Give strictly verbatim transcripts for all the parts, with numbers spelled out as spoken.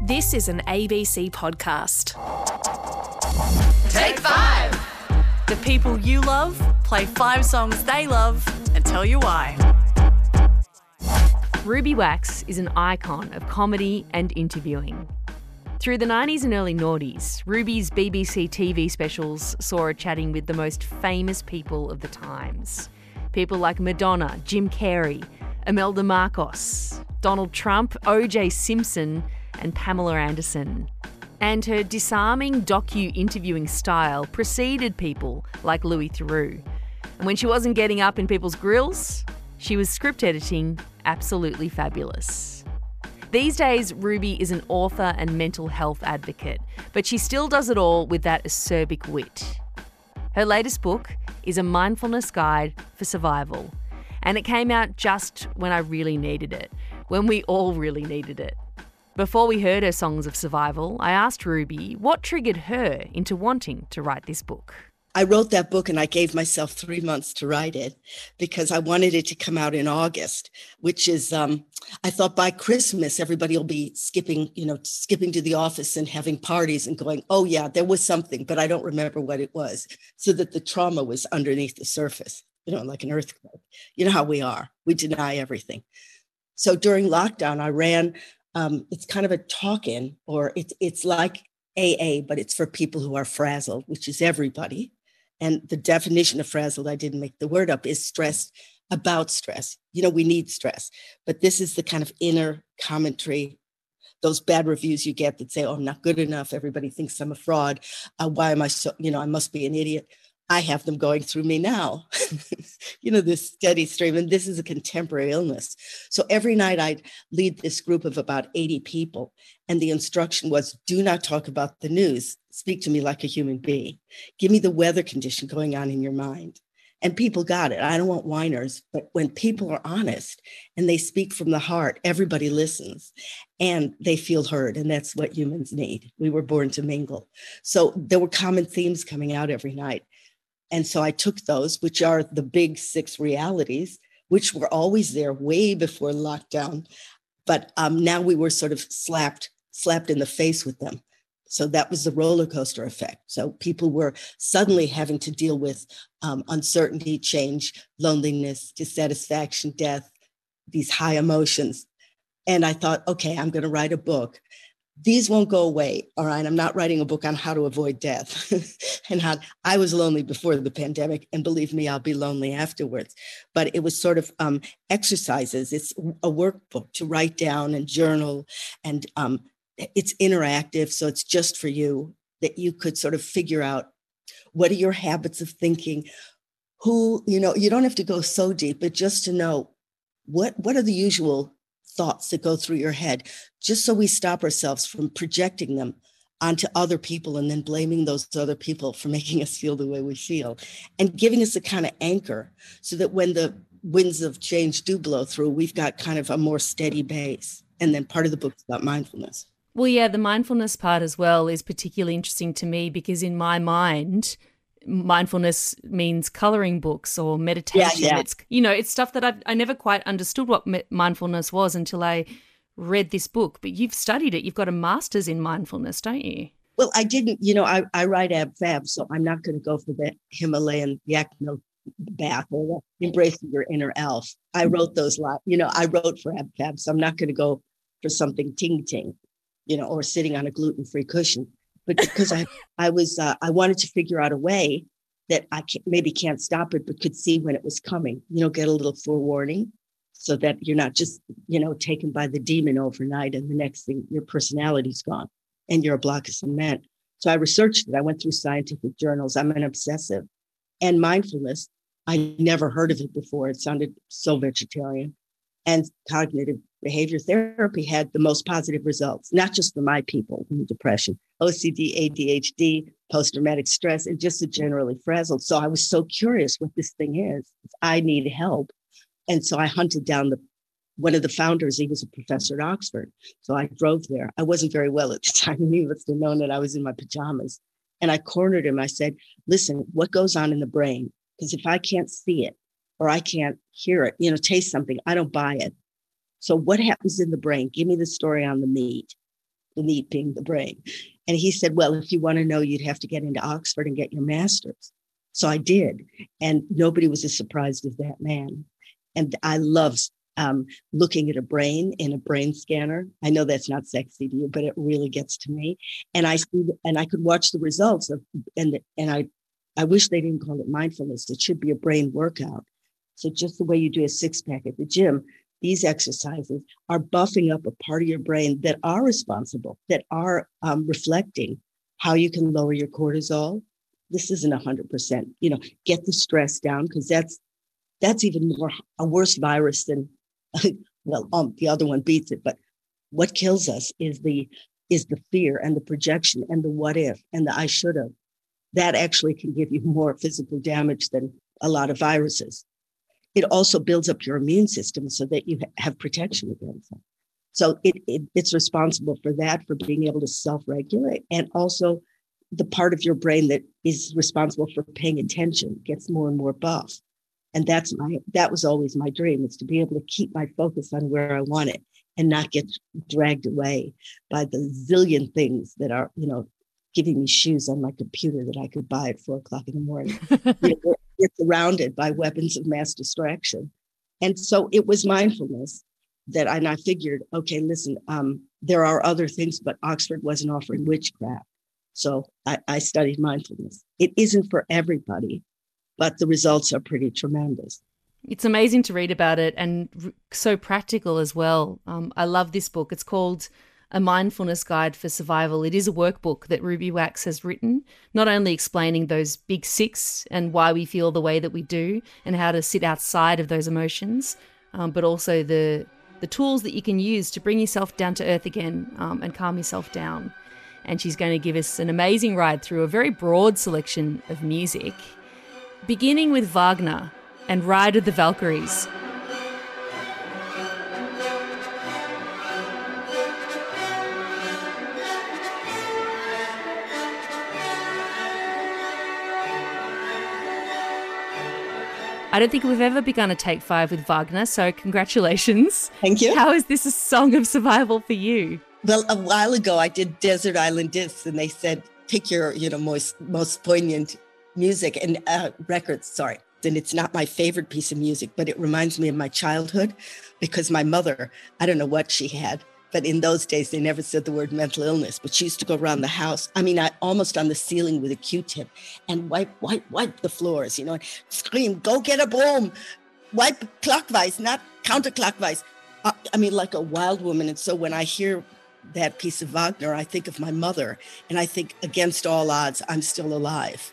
This is an A B C podcast. Take five. The people you love play five songs they love and tell you why. Ruby Wax is an icon of comedy and interviewing. Through the nineties and early noughties, Ruby's B B C T V specials saw her chatting with the most famous people of the times. People like Madonna, Jim Carrey, Imelda Marcos, Donald Trump, O J Simpson, and Pamela Anderson. And her disarming docu-interviewing style preceded people like Louis Theroux. And when she wasn't getting up in people's grills, she was script editing absolutely fabulous. These days, Ruby is an author and mental health advocate, but she still does it all with that acerbic wit. Her latest book is a mindfulness guide for survival, and it came out just when I really needed it, when we all really needed it. Before we heard her songs of survival, I asked Ruby what triggered her into wanting to write this book. I wrote that book and I gave myself three months to write it because I wanted it to come out in August, which is, um, I thought by Christmas, everybody will be skipping, you know, skipping to the office and having parties and going, oh yeah, there was something, but I don't remember what it was. So that the trauma was underneath the surface, you know, like an earthquake. You know how we are. We deny everything. So during lockdown, I ran Um, it's kind of a talk-in, or it's it's like A A, but it's for people who are frazzled, which is everybody. And the definition of frazzled, I didn't make the word up, is stressed about stress. You know, we need stress, but this is the kind of inner commentary, those bad reviews you get that say, oh, I'm not good enough. Everybody thinks I'm a fraud. Uh, why am I so, you know, I must be an idiot. I have them going through me now, you know, this steady stream. And this is a contemporary illness. So every night I'd lead this group of about eighty people. And the instruction was, do not talk about the news. Speak to me like a human being. Give me the weather condition going on in your mind. And people got it. I don't want whiners, but when people are honest and they speak from the heart, everybody listens and they feel heard. And that's what humans need. We were born to mingle. So there were common themes coming out every night. And so I took those, which are the big six realities, which were always there way before lockdown. But um, now we were sort of slapped, slapped in the face with them. So that was the roller coaster effect. So people were suddenly having to deal with um, uncertainty, change, loneliness, dissatisfaction, death, these high emotions. And I thought, okay, I'm going to write a book. These won't go away. All right. I'm not writing a book on how to avoid death and how I was lonely before the pandemic. And believe me, I'll be lonely afterwards. But it was sort of um, exercises. It's a workbook to write down and journal. And um, it's interactive. So it's just for you, that you could sort of figure out what are your habits of thinking, who, you know, you don't have to go so deep, but just to know what, what are the usual thoughts that go through your head, just so we stop ourselves from projecting them onto other people and then blaming those other people for making us feel the way we feel, and giving us a kind of anchor so that when the winds of change do blow through, we've got kind of a more steady base. And then part of the book is about mindfulness. Well, yeah, the mindfulness part as well is particularly interesting to me because in my mind, mindfulness means coloring books or meditation. Yeah, yeah. It's, you know, it's stuff that I've, I never quite understood what me- mindfulness was until I read this book. But you've studied it. You've got a master's in mindfulness, don't you? Well, I didn't, you know, I, I write Ab Fab, so I'm not going to go for the Himalayan yak milk bath or the embracing your inner elf. I wrote those lines, you know, I wrote for Ab Fab, so I'm not going to go for something ting ting, you know, or sitting on a gluten-free cushion. But because I, I was, uh, I wanted to figure out a way that I can, maybe can't stop it, but could see when it was coming, you know, get a little forewarning so that you're not just, you know, taken by the demon overnight and the next thing your personality's gone and you're a block of cement. So I researched it. I went through scientific journals. I'm an obsessive. And mindfulness, I never heard of it before. It sounded so vegetarian. And cognitive behavior therapy had the most positive results, not just for my people with depression, O C D, A D H D, post-traumatic stress, and just a generally frazzled. So I was so curious what this thing is. I need help. And so I hunted down the one of the founders. He was a professor at Oxford. So I drove there. I wasn't very well at the time. He must have known that I was in my pajamas. And I cornered him. I said, listen, what goes on in the brain? Because if I can't see it, or I can't hear it, you know, taste something, I don't buy it. So what happens in the brain? Give me the story on the meat. the meat being the brain. And he said, well, if you want to know, you'd have to get into Oxford and get your master's. So I did. And nobody was as surprised as that man. And I love um, looking at a brain in a brain scanner. I know that's not sexy to you, but it really gets to me. And I see, and I could watch the results of, and and I, I wish they didn't call it mindfulness. It should be a brain workout. So just the way you do a six pack at the gym, these exercises are buffing up a part of your brain that are responsible, that are um, reflecting how you can lower your cortisol. This isn't a hundred percent, you know, get the stress down, because that's, that's even more a worse virus than, well, um, the other one beats it. But what kills us is the, is the fear and the projection and the what if and the I should have. That actually can give you more physical damage than a lot of viruses. It also builds up your immune system so that you have protection against them. So it, it it's responsible for that, for being able to self-regulate. And also the part of your brain that is responsible for paying attention gets more and more buff. And that's my, that was always my dream, is to be able to keep my focus on where I want it and not get dragged away by the zillion things that are, you know, giving me shoes on my computer that I could buy at four o'clock in the morning. You know, you're surrounded by weapons of mass distraction. And so it was mindfulness that I, and I figured, okay, listen, um, there are other things, but Oxford wasn't offering witchcraft. So I, I studied mindfulness. It isn't for everybody, but the results are pretty tremendous. It's amazing to read about it, and r- so practical as well. Um, I love this book. It's called A Mindfulness Guide for Survival. It is a workbook that Ruby Wax has written, not only explaining those big six and why we feel the way that we do and how to sit outside of those emotions, um, but also the the tools that you can use to bring yourself down to earth again um, and calm yourself down. And she's going to give us an amazing ride through a very broad selection of music, beginning with Wagner and Ride of the Valkyries. I don't think we've ever begun a take five with Wagner, so congratulations. Thank you. How is this a song of survival for you? Well, a while ago, I did Desert Island Discs, and they said, pick your, you know, most, most poignant music and uh, records, sorry. And it's not my favorite piece of music, but it reminds me of my childhood, because my mother, I don't know what she had, but in those days, they never said the word mental illness, but she used to go around the house. I mean, I, almost on the ceiling with a Q-tip and wipe, wipe, wipe the floors, you know, and scream, go get a broom, wipe clockwise, not counterclockwise. Uh, I mean, like a wild woman. And so when I hear that piece of Wagner, I think of my mother, and I think, against all odds, I'm still alive.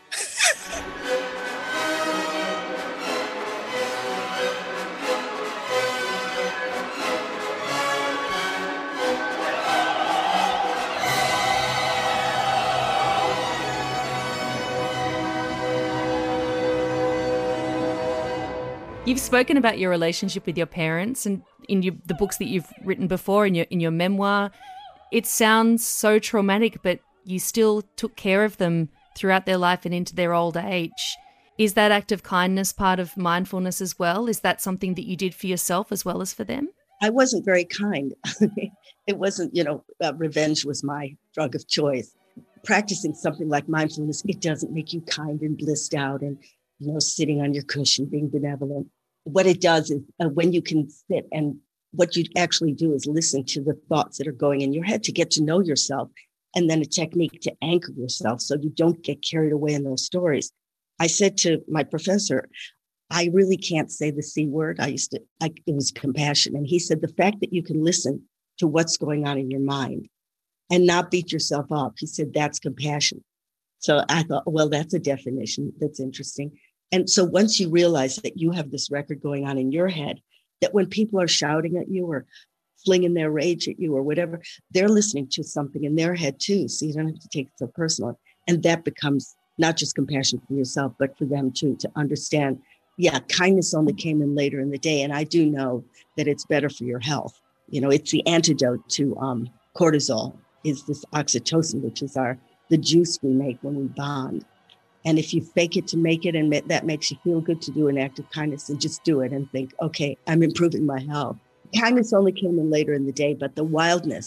You've spoken about your relationship with your parents, and in your, the books that you've written before, in your in your memoir, it sounds so traumatic, but you still took care of them throughout their life and into their old age. Is that act of kindness part of mindfulness as well? Is that something that you did for yourself as well as for them? I wasn't very kind. It wasn't, you know, uh, revenge was my drug of choice. Practicing something like mindfulness, it doesn't make you kind and blissed out and, you know, sitting on your cushion, being benevolent. What it does is uh, when you can sit, and what you actually do is listen to the thoughts that are going in your head to get to know yourself, and then a technique to anchor yourself so you don't get carried away in those stories. I said to my professor, I really can't say the C word. I used to, I, it was compassion. And he said, the fact that you can listen to what's going on in your mind and not beat yourself up, he said, that's compassion. So I thought, well, that's a definition that's interesting. And so once you realize that you have this record going on in your head, that when people are shouting at you or flinging their rage at you or whatever, they're listening to something in their head too. So you don't have to take it so personal. And that becomes not just compassion for yourself, but for them too, to understand, yeah, kindness only came in later in the day. And I do know that it's better for your health. You know, it's the antidote to um, cortisol, is this oxytocin, which is our the juice we make when we bond. And if you fake it to make it, and that makes you feel good to do an act of kindness, and just do it and think, okay, I'm improving my health. Kindness only came in later in the day, but the wildness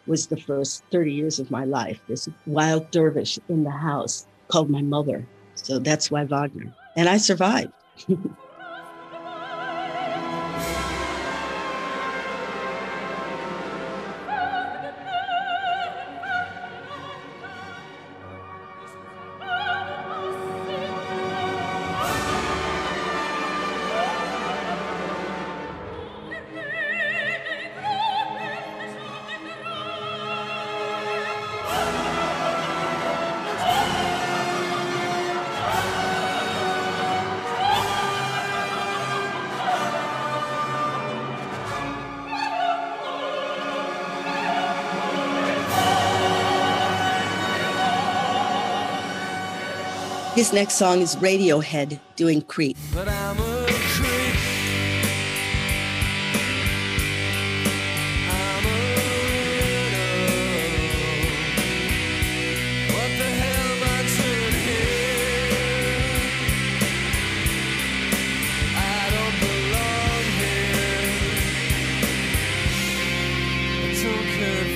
was the first thirty years of my life. This wild dervish in the house called my mother. So that's why Wagner. And I survived. His next song is Radiohead doing Creep. But I'm a creep. I'm a widow. What the hell am I doing here? I don't belong here. I don't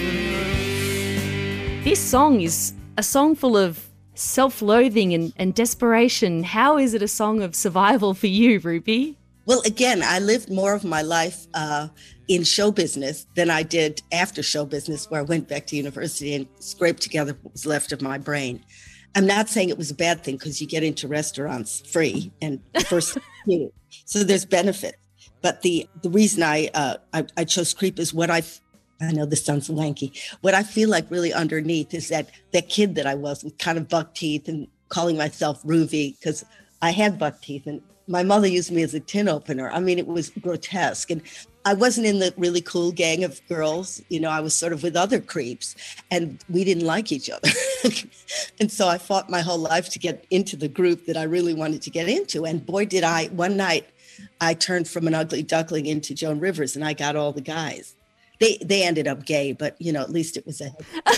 care for this. This song is a song full of self-loathing and, and desperation. How is it a song of survival for you, Ruby? Well, again, I lived more of my life uh, in show business than I did after show business, where I went back to university and scraped together what was left of my brain. I'm not saying it was a bad thing, because you get into restaurants free and first, so there's benefit. But the the reason I, uh, I I chose Creep is what I I know this sounds lanky. What I feel like really underneath is that that kid that I was, with kind of buck teeth and calling myself Ruby, because I had buck teeth and my mother used me as a tin opener. I mean, it was grotesque. And I wasn't in the really cool gang of girls. You know, I was sort of with other creeps and we didn't like each other. And so I fought my whole life to get into the group that I really wanted to get into. And boy, did I, one night I turned from an ugly duckling into Joan Rivers and I got all the guys. They they ended up gay, but, you know, at least it was a...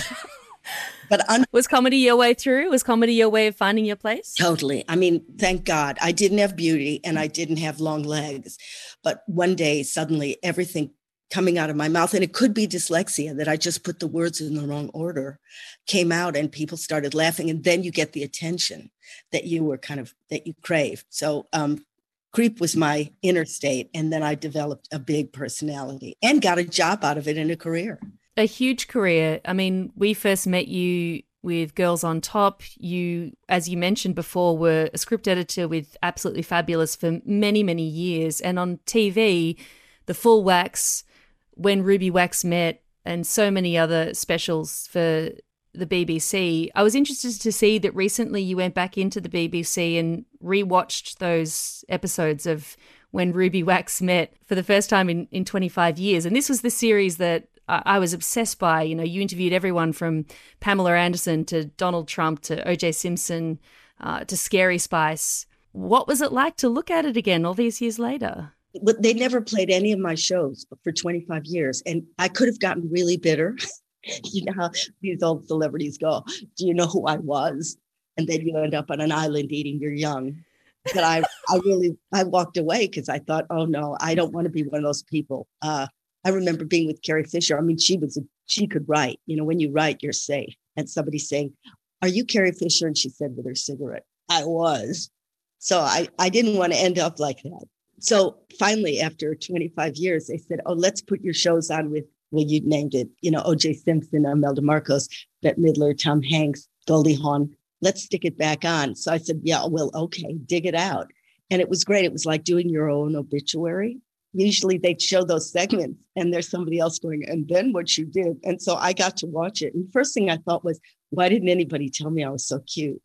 But un- was comedy your way through? Was comedy your way of finding your place? Totally. I mean, thank God. I didn't have beauty and I didn't have long legs. But one day, suddenly, everything coming out of my mouth, and it could be dyslexia, that I just put the words in the wrong order, came out and people started laughing. And then you get the attention that you were kind of, that you crave. So um, Creep was my inner state. And then I developed a big personality and got a job out of it and a career. A huge career. I mean, we first met you with Girls on Top. You, as you mentioned before, were a script editor with Absolutely Fabulous for many, many years. And on T V, The Full Wax, When Ruby Wax Met, and so many other specials for the B B C. I was interested to see that recently you went back into the B B C and rewatched those episodes of When Ruby Wax Met for the first time in, in twenty-five years. And this was the series that I was obsessed by. You know, you interviewed everyone from Pamela Anderson to Donald Trump to O J Simpson uh, to Scary Spice. What was it like to look at it again all these years later? But they never played any of my shows for twenty-five years. And I could have gotten really bitter. You know how these old celebrities go, do you know who I was? And then you end up on an island eating your young. But I, I really, I walked away because I thought, oh no, I don't want to be one of those people. Uh, I remember being with Carrie Fisher. I mean, she was, a, she could write. You know, when you write, you're safe. And somebody saying, are you Carrie Fisher? And she said with her cigarette, I was. So I, I didn't want to end up like that. So finally, after twenty-five years, they said, oh, let's put your shows on with, well, you named it, you know, O J Simpson, Imelda Marcos, Bette Midler, Tom Hanks, Goldie Hawn. Let's stick it back on. So I said, yeah, well, okay, dig it out. And it was great. It was like doing your own obituary. Usually they'd show those segments and there's somebody else going, and then what you did. And so I got to watch it. And the first thing I thought was, why didn't anybody tell me I was so cute?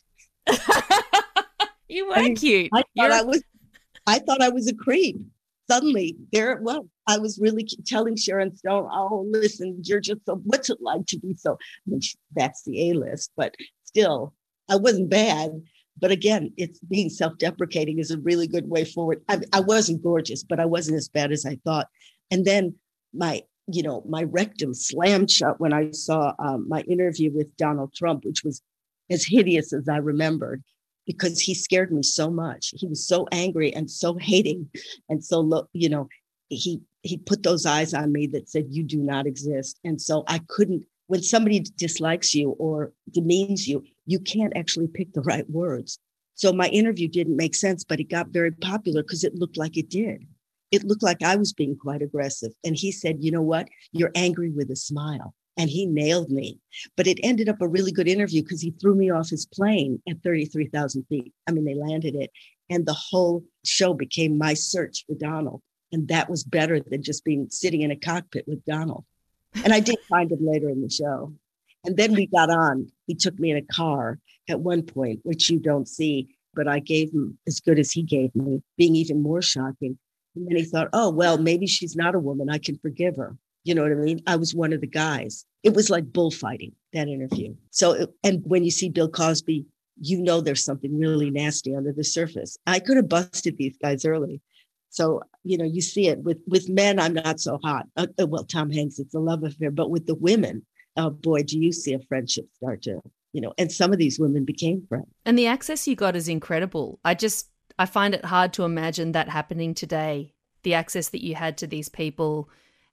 You were I mean, cute. I thought You're... I was, I thought I was a creep. Suddenly there it was. I was really telling Sharon Stone, oh, listen, you're just so, what's it like to be so, I mean, that's the A-list, but still, I wasn't bad. But again, it's being self-deprecating is a really good way forward. I, I wasn't gorgeous, but I wasn't as bad as I thought. And then my, you know, my rectum slammed shut when I saw um, my interview with Donald Trump, which was as hideous as I remembered, because he scared me so much. He was so angry and so hating. And so, look, you know, he he put those eyes on me that said, you do not exist. And so I couldn't when somebody dislikes you or demeans you, you can't actually pick the right words. So my interview didn't make sense, but it got very popular because it looked like it did. It looked like I was being quite aggressive. And he said, you know what? You're angry with a smile. And he nailed me. But it ended up a really good interview because he threw me off his plane at thirty-three thousand feet. I mean, they landed it. And the whole show became my search for Donald. And that was better than just being sitting in a cockpit with Donald. And I did find him later in the show. And then we got on. He took me in a car at one point, which you don't see, but I gave him as good as he gave me, being even more shocking. And then he thought, oh, well, maybe she's not a woman. I can forgive her. You know what I mean? I was one of the guys. It was like bullfighting, that interview. So, it, and when you see Bill Cosby, you know there's something really nasty under the surface. I could have busted these guys early. So, you know, you see it with, with men, I'm not so hot. Uh, well, Tom Hanks, it's a love affair. But with the women, oh boy, do you see a friendship start to, you know, and some of these women became friends. And the access you got is incredible. I just, I find it hard to imagine that happening today, the access that you had to these people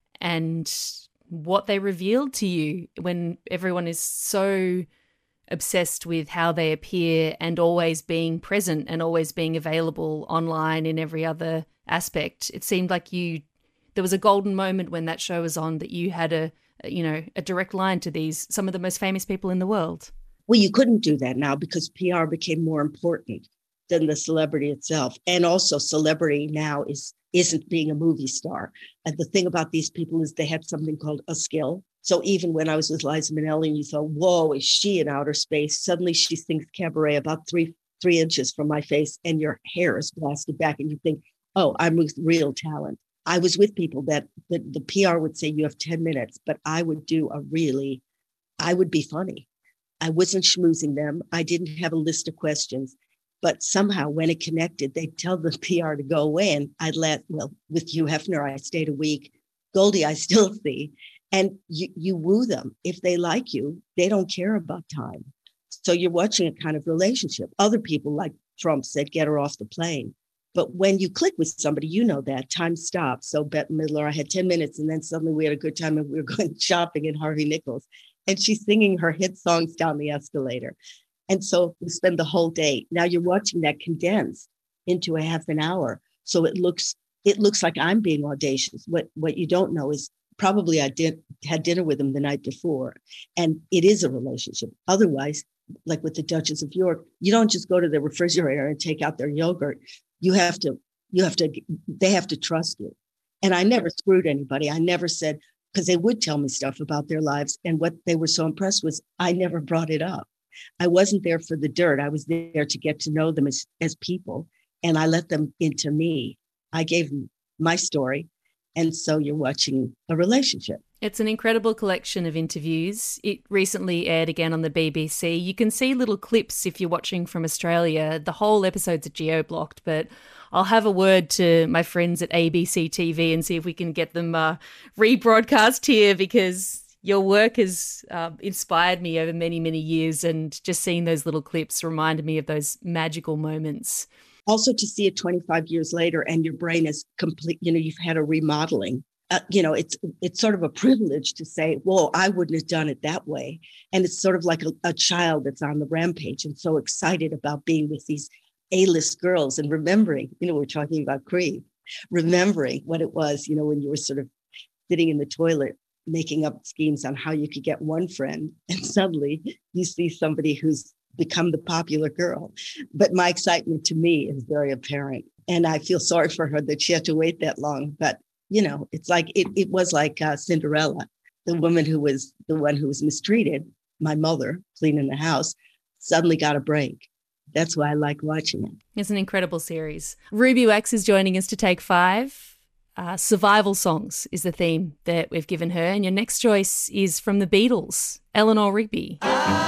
and what they revealed to you when everyone is so obsessed with how they appear and always being present and always being available online in every other aspect. It seemed like you, there was a golden moment when that show was on that you had a, you know, a direct line to these, some of the most famous people in the world. Well, you couldn't do that now because P R became more important than the celebrity itself. And also celebrity now is, isn't being a movie star. And the thing about these people is they had something called a skill. So even when I was with Liza Minnelli and you thought, whoa, is she in outer space? Suddenly she sings Cabaret about three, three inches from my face and your hair is blasted back and you think, oh, I'm with real talent. I was with people that the, the P R would say you have ten minutes, but I would do a really, I would be funny. I wasn't schmoozing them. I didn't have a list of questions, but somehow when it connected, they'd tell the P R to go away. And I'd let, well, with Hugh Hefner, I stayed a week. Goldie, I still see. And you, you woo them. If they like you, they don't care about time. So you're watching a kind of relationship. Other people, like Trump said, get her off the plane. But when you click with somebody, you know that time stops. So Bette Midler, I had ten minutes and then suddenly we had a good time and we were going shopping at Harvey Nichols. And she's singing her hit songs down the escalator. And so we spend the whole day. Now you're watching that condensed into a half an hour. So it looks it looks like I'm being audacious. What what you don't know is probably I did had dinner with him the night before. And it is a relationship. Otherwise, like with the Duchess of York, you don't just go to the refrigerator and take out their yogurt. You have to, you have to, they have to trust you. And I never screwed anybody. I never said, because they would tell me stuff about their lives. And what they were so impressed was I never brought it up. I wasn't there for the dirt. I was there to get to know them as, as people. And I let them into me. I gave them my story. And so you're watching a relationship. It's an incredible collection of interviews. It recently aired again on the B B C. You can see little clips if you're watching from Australia. The whole episodes are geo-blocked, but I'll have a word to my friends at A B C T V and see if we can get them uh, rebroadcast here, because your work has uh, inspired me over many, many years, and just seeing those little clips reminded me of those magical moments. Also to see it twenty-five years later and your brain is complete, you know, you've had a remodeling. Uh, you know, it's it's sort of a privilege to say, whoa, I wouldn't have done it that way. And it's sort of like a, a child that's on the rampage and so excited about being with these A-list girls and remembering, you know, we're talking about Creed, remembering what it was, you know, when you were sort of sitting in the toilet, making up schemes on how you could get one friend. And suddenly you see somebody who's become the popular girl. But my excitement to me is very apparent. And I feel sorry for her that she had to wait that long. But you know, it's like, it, it was like uh, Cinderella, the woman who was the one who was mistreated, my mother, cleaning the house, suddenly got a break. That's why I like watching it. It's an incredible series. Ruby Wax is joining us to take five. Uh, survival songs is the theme that we've given her. And your next choice is from the Beatles, Eleanor Rigby.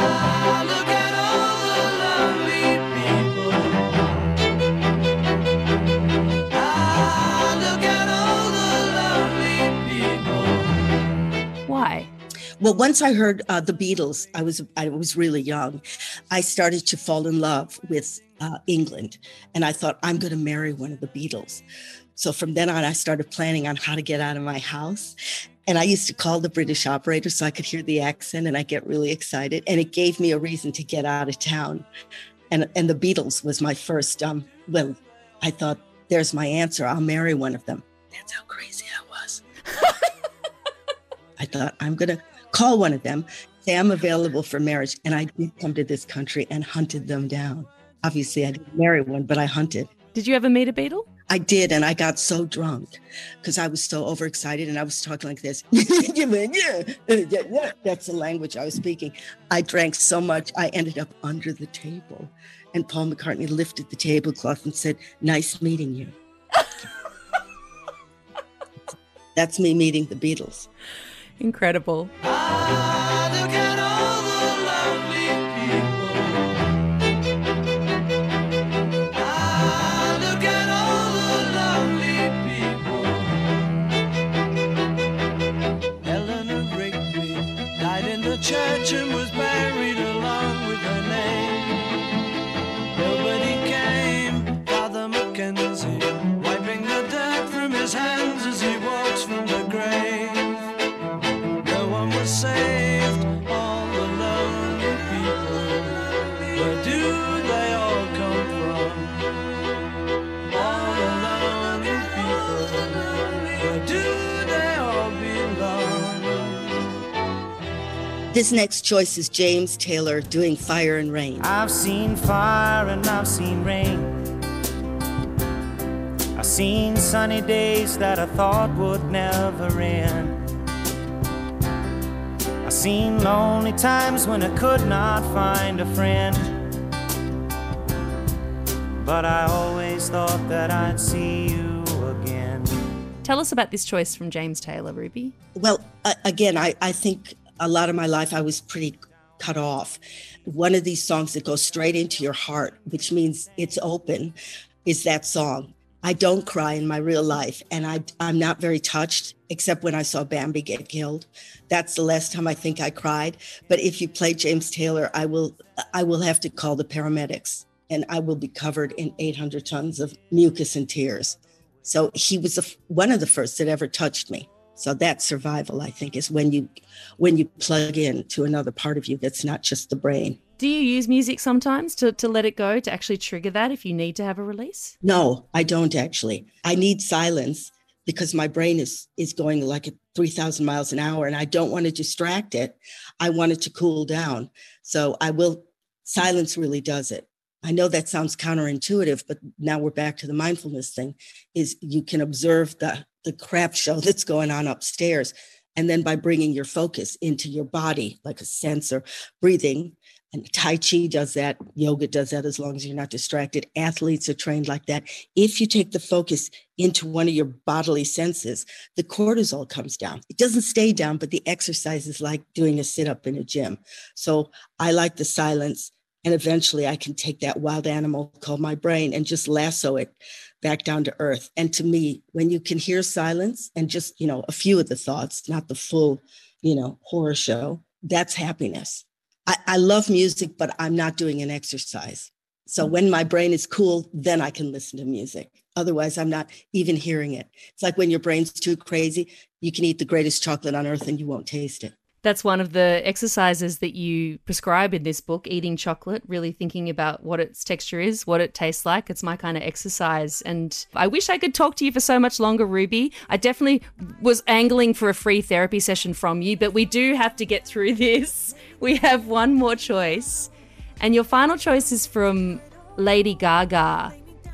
Ah, look at all the lovely Why? Well, once I heard uh, the Beatles, I was I was really young. I started to fall in love with uh, England, and I thought I'm going to marry one of the Beatles. So from then on, I started planning on how to get out of my house. And I used to call the British operator so I could hear the accent, and I get really excited. And it gave me a reason to get out of town. And, and the Beatles was my first, um, well, I thought, there's my answer. I'll marry one of them. That's how crazy I was. I thought, I'm going to call one of them, say I'm available for marriage. And I did come to this country and hunted them down. Obviously, I didn't marry one, but I hunted. Did you ever meet a Beatle? I did, and I got so drunk because I was so overexcited, and I was talking like this. That's the language I was speaking. I drank so much, I ended up under the table. And Paul McCartney lifted the tablecloth and said, "Nice meeting you." That's me meeting the Beatles. Incredible. Ah, look at all the lovely people. Ah, look at all the lovely people. Eleanor Rigby died in the church and was buried along with her name. Nobody came, Father Mackenzie, wiping the dirt from his hands as he walks from the grave. No one was saved, all the lonely people. Where do they all come from? All the lonely people. Where do they all belong? This next choice is James Taylor doing Fire and Rain. I've seen fire and I've seen rain. I've seen sunny days that I thought would never end. I've seen lonely times when I could not find a friend. But I always thought that I'd see you again. Tell us about this choice from James Taylor, Ruby. Well, uh, again, I, I think a lot of my life I was pretty cut off. One of these songs that goes straight into your heart, which means it's open, is that song. I don't cry in my real life, and I, I'm not very touched, except when I saw Bambi get killed. That's the last time I think I cried. But if you play James Taylor, I will I will have to call the paramedics, and I will be covered in eight hundred tons of mucus and tears. So he was a, one of the first that ever touched me. So that survival, I think, is when you when you plug in to another part of you that's not just the brain. Do you use music sometimes to, to let it go, to actually trigger that if you need to have a release? No, I don't actually. I need silence because my brain is is going like at three thousand miles an hour and I don't want to distract it. I want it to cool down. So I will, silence really does it. I know that sounds counterintuitive, but now we're back to the mindfulness thing, is you can observe the, the crap show that's going on upstairs. And then by bringing your focus into your body, like a sensor, breathing, and Tai Chi does that, yoga does that as long as you're not distracted. Athletes are trained like that. If you take the focus into one of your bodily senses, the cortisol comes down. It doesn't stay down, but the exercise is like doing a sit-up in a gym. So I like the silence. And eventually I can take that wild animal called my brain and just lasso it back down to earth. And to me, when you can hear silence and just, you know, a few of the thoughts, not the full, you know, horror show, that's happiness. I, I love music, but I'm not doing an exercise. So when my brain is cool, then I can listen to music. Otherwise, I'm not even hearing it. It's like when your brain's too crazy, you can eat the greatest chocolate on earth and you won't taste it. That's one of the exercises that you prescribe in this book, eating chocolate, really thinking about what its texture is, what it tastes like. It's my kind of exercise. And I wish I could talk to you for so much longer, Ruby. I definitely was angling for a free therapy session from you, but we do have to get through this. We have one more choice. And your final choice is from Lady Gaga,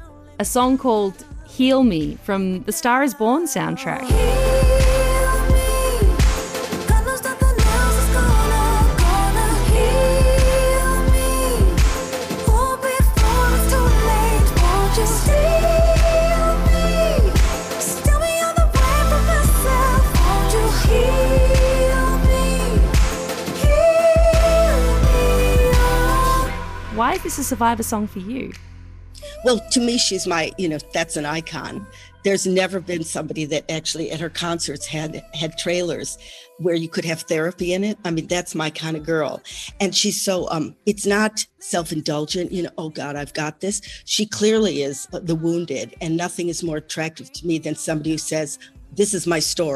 a song called Heal Me from the Star is Born soundtrack. Why is this a Survivor song for you? Well, to me, she's my, you know, that's an icon. There's never been somebody that actually at her concerts had had trailers where you could have therapy in it. I mean, that's my kind of girl. And she's so, um, it's not self-indulgent, you know, oh God, I've got this. She clearly is the wounded, and nothing is more attractive to me than somebody who says, this is my story.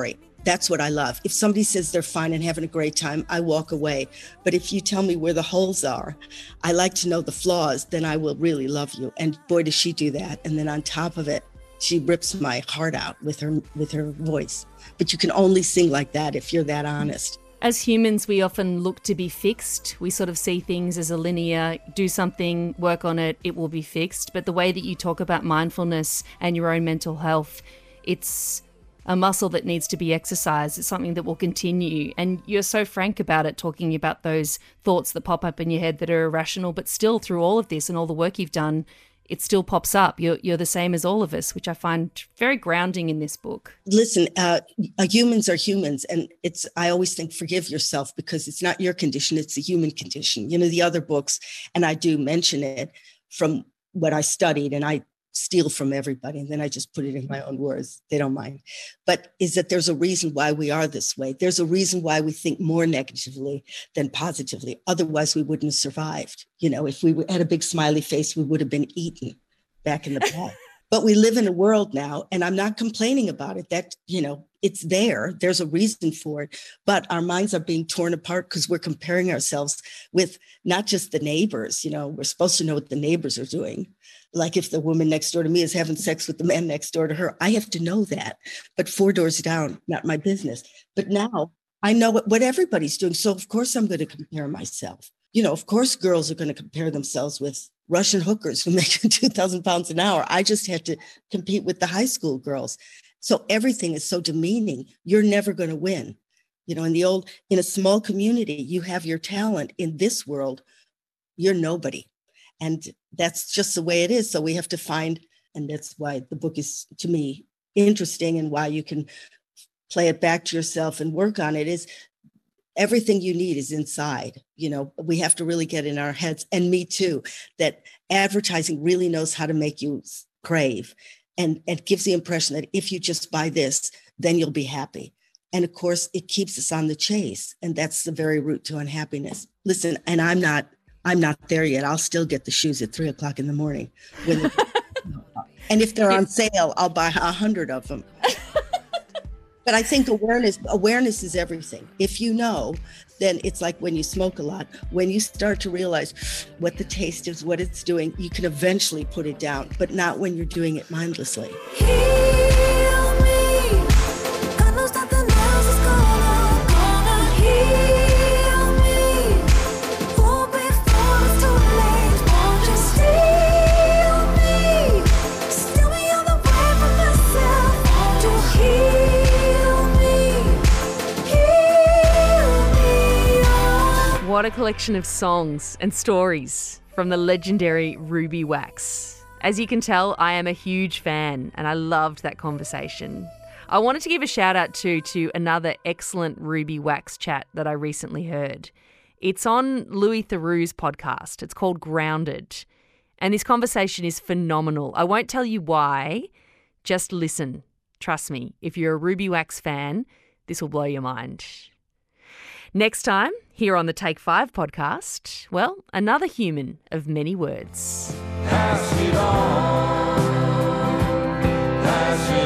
That's what I love. If somebody says they're fine and having a great time, I walk away. But if you tell me where the holes are, I like to know the flaws, then I will really love you. And boy, does she do that. And then on top of it, she rips my heart out with her with her voice. But you can only sing like that if you're that honest. As humans, we often look to be fixed. We sort of see things as a linear, do something, work on it, it will be fixed. But the way that you talk about mindfulness and your own mental health, it's a muscle that needs to be exercised. It's something that will continue. And you're so frank about it, talking about those thoughts that pop up in your head that are irrational, but still through all of this and all the work you've done, it still pops up. You're you're the same as all of us, which I find very grounding in this book. Listen, uh, humans are humans. And it's, I always think, forgive yourself, because it's not your condition, it's the human condition. You know, the other books, and I do mention it from what I studied, and I steal from everybody, and then I just put it in my own words. They don't mind. But is that there's a reason why we are this way. There's a reason why we think more negatively than positively. Otherwise, we wouldn't have survived. You know, if we had a big smiley face, we would have been eaten back in the past. But we live in a world now, and I'm not complaining about it. That, you know, it's there. There's a reason for it. But our minds are being torn apart because we're comparing ourselves with not just the neighbors. You know, we're supposed to know what the neighbors are doing. Like if the woman next door to me is having sex with the man next door to her, I have to know that. But four doors down, not my business. But now I know what, what everybody's doing. So of course I'm going to compare myself. You know, of course girls are going to compare themselves with Russian hookers who make two thousand pounds an hour. I just had to compete with the high school girls. So everything is so demeaning. You're never going to win. You know, in the old, in a small community, you have your talent. In this world, you're nobody. And that's just the way it is. So we have to find, and that's why the book is, to me, interesting, and why you can play it back to yourself and work on it, is everything you need is inside. You know, we have to really get in our heads, and me too, that advertising really knows how to make you crave. And it gives the impression that if you just buy this, then you'll be happy. And of course, it keeps us on the chase. And that's the very root to unhappiness. Listen, and I'm not, I'm not there yet. I'll still get the shoes at three o'clock in the morning. When and if they're on sale, I'll buy a hundred of them. But I think awareness, awareness is everything. If you know, then it's like when you smoke a lot. When you start to realize what the taste is, what it's doing, you can eventually put it down, but not when you're doing it mindlessly. Heal me. God knows nothing else is gonna, gonna heal me. Oh, before it's too late, won't you steal me? Steal me on the way from myself. Won't you heal me? Heal me on. What a collection of songs and stories from the legendary Ruby Wax. As you can tell, I am a huge fan, and I loved that conversation. I wanted to give a shout out too to another excellent Ruby Wax chat that I recently heard. It's on Louis Theroux's podcast. It's called Grounded. And this conversation is phenomenal. I won't tell you why. Just listen. Trust me, if you're a Ruby Wax fan, this will blow your mind. Next time, here on the Take Five podcast, well, another human of many words. Pass it on, pass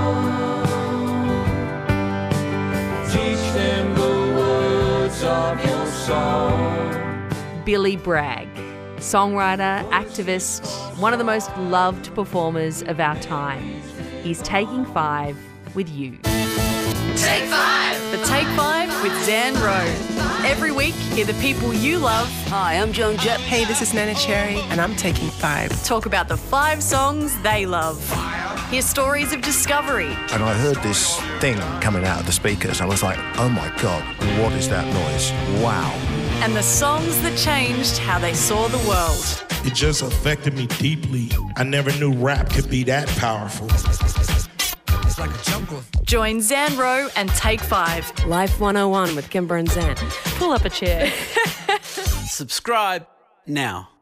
it on. Teach them the words of your song. Billy Bragg, songwriter, activist, one of the most loved performers of our time. He's taking five with you. Take Five! The Take Five with Zan Rowe. Every week, hear the people you love. Hi, I'm Joan Jett. Hey, this is Nana Cherry, and I'm taking five. Talk about the five songs they love. Hear stories of discovery. And I heard this thing coming out of the speakers. I was like, oh my God, what is that noise? Wow. And the songs that changed how they saw the world. It just affected me deeply. I never knew rap could be that powerful. It's like a jungle. Join Zan Rowe and Take Five. Life one oh one with Kimber and Zan. Pull up a chair. Subscribe now.